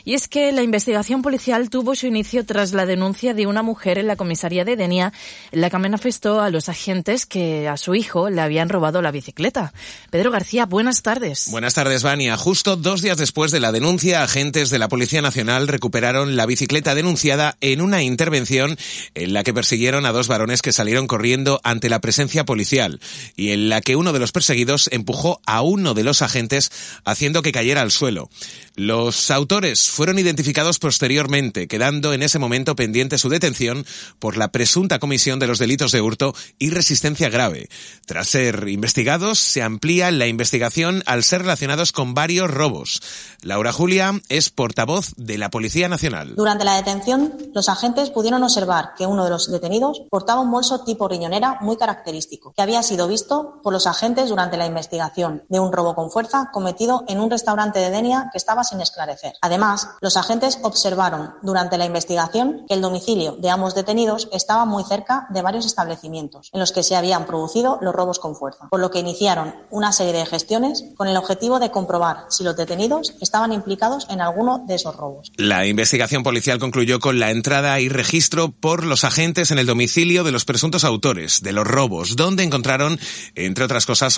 Y es que la investigación policial tuvo su inicio tras la denuncia de una mujer en la comisaría de Denia, en la que manifestó a los agentes que a su hijo le habían robado la bicicleta. Pedro García, buenas tardes. Buenas tardes, Vania. Justo 2 días después de la denuncia, agentes de la Policía Nacional recuperaron la bicicleta denunciada en una intervención en la que persiguieron a 2 varones que salieron corriendo ante la presencia policial y en la que uno de los perseguidos empujó a uno de los agentes haciendo que cayera al suelo. Los autores fueron identificados posteriormente, quedando en ese momento pendiente su detención por la presunta comisión de los delitos de hurto y resistencia grave. Tras ser investigados, se amplía la investigación al ser relacionados con varios robos. Laura Julia es portavoz de la Policía Nacional. Durante la detención, los agentes pudieron observar que uno de los detenidos portaba un bolso tipo riñonera muy característico, que había sido visto por los agentes durante la investigación de un robo con fuerza cometido en un restaurante de Denia que estaba sin esclarecer. Además, los agentes observaron durante la investigación que el domicilio de ambos detenidos estaba muy cerca de varios establecimientos en los que se habían producido los robos con fuerza, por lo que iniciaron una serie de gestiones con el objetivo de comprobar si los detenidos estaban implicados en alguno de esos robos. La investigación policial concluyó con la entrada y registro por los agentes en el domicilio de los presuntos autores de los robos, donde encontraron, entre otras cosas,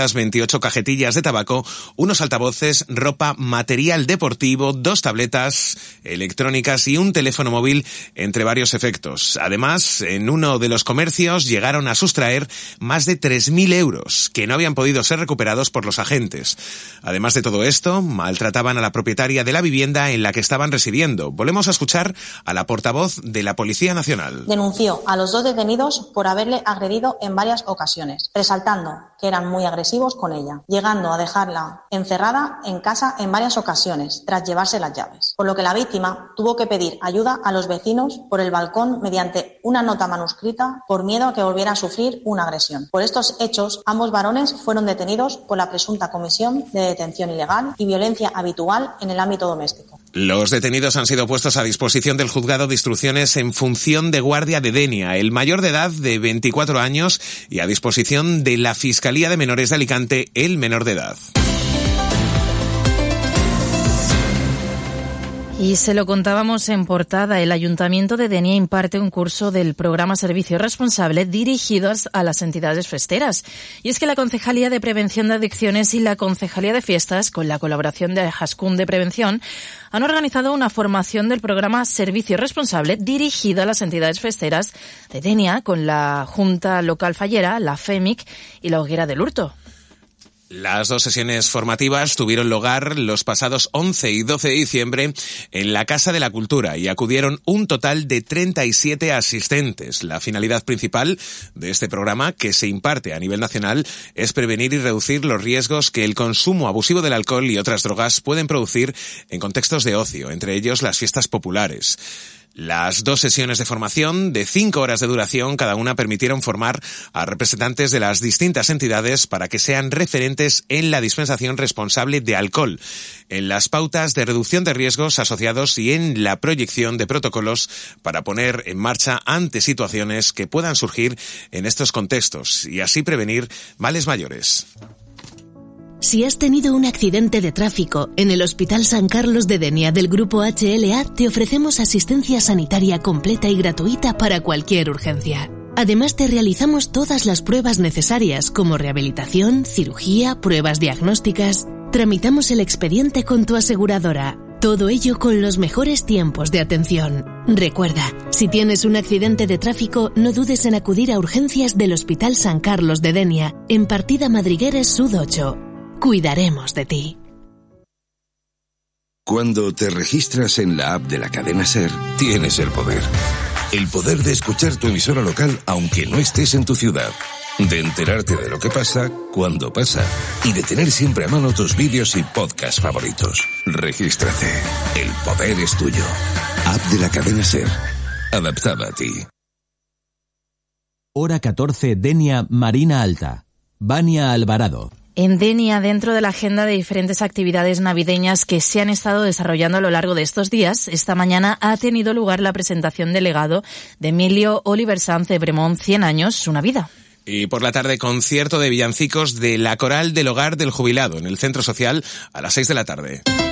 828 cajetillas de tabaco, unos altavoces, ropa, material deportivo, 2 tabletas electrónicas y un teléfono móvil, entre varios efectos. Además, en uno de los comercios llegaron a sustraer más de 3.000 euros que no habían podido ser recuperados por los agentes. Además de todo esto, maltrataban a la propietaria de la vivienda en la que estaban residiendo. Volvemos a escuchar a la portavoz de la Policía Nacional. Denunció a los 2 detenidos por haberle agredido en varias ocasiones, resaltando que eran muy agresivos con ella, llegando a dejarla encerrada en casa en varias ocasiones tras llevarse las llaves, por lo que la víctima tuvo que pedir ayuda a los vecinos por el balcón mediante una nota manuscrita por miedo a que volviera a sufrir una agresión. Por estos hechos, ambos varones fueron detenidos por la presunta comisión de detención ilegal y violencia habitual en el ámbito doméstico. Los detenidos han sido puestos a disposición del Juzgado de Instrucciones en función de guardia de Denia, el mayor de edad de 24 años y a disposición de la Fiscalía de Menores de Alicante, el menor de edad. Y se lo contábamos en portada, el Ayuntamiento de Denia imparte un curso del programa Servicio Responsable dirigido a las entidades festeras. Y es que la Concejalía de Prevención de Adicciones y la Concejalía de Fiestas, con la colaboración de Ajascún de Prevención, han organizado una formación del programa Servicio Responsable dirigido a las entidades festeras de Denia, con la Junta Local Fallera, la FEMIC y la Hoguera del Hurto. Las 2 sesiones formativas tuvieron lugar los pasados 11 y 12 de diciembre en la Casa de la Cultura y acudieron un total de 37 asistentes. La finalidad principal de este programa, que se imparte a nivel nacional, es prevenir y reducir los riesgos que el consumo abusivo del alcohol y otras drogas pueden producir en contextos de ocio, entre ellos las fiestas populares. Las 2 sesiones de formación de 5 horas de duración cada una permitieron formar a representantes de las distintas entidades para que sean referentes en la dispensación responsable de alcohol, en las pautas de reducción de riesgos asociados y en la proyección de protocolos para poner en marcha ante situaciones que puedan surgir en estos contextos y así prevenir males mayores. Si has tenido un accidente de tráfico en el Hospital San Carlos de Denia del Grupo HLA, te ofrecemos asistencia sanitaria completa y gratuita para cualquier urgencia. Además, te realizamos todas las pruebas necesarias como rehabilitación, cirugía, pruebas diagnósticas. Tramitamos el expediente con tu aseguradora. Todo ello con los mejores tiempos de atención. Recuerda, si tienes un accidente de tráfico, no dudes en acudir a urgencias del Hospital San Carlos de Denia, en Partida Madrigueres Sud 8. Cuidaremos de ti. Cuando te registras en la app de la cadena SER, tienes el poder. El poder de escuchar tu emisora local aunque no estés en tu ciudad. De enterarte de lo que pasa, cuando pasa. Y de tener siempre a mano tus vídeos y podcasts favoritos. Regístrate. El poder es tuyo. App de la cadena SER. Adaptada a ti. Hora 14, Denia, Marina Alta. Vania Alvarado. En Denia, dentro de la agenda de diferentes actividades navideñas que se han estado desarrollando a lo largo de estos días, esta mañana ha tenido lugar la presentación del legado de Emilio Oliver Sanz de Bremont, 100 años, una vida. Y por la tarde, concierto de villancicos de la Coral del Hogar del Jubilado en el Centro Social a las 6 de la tarde.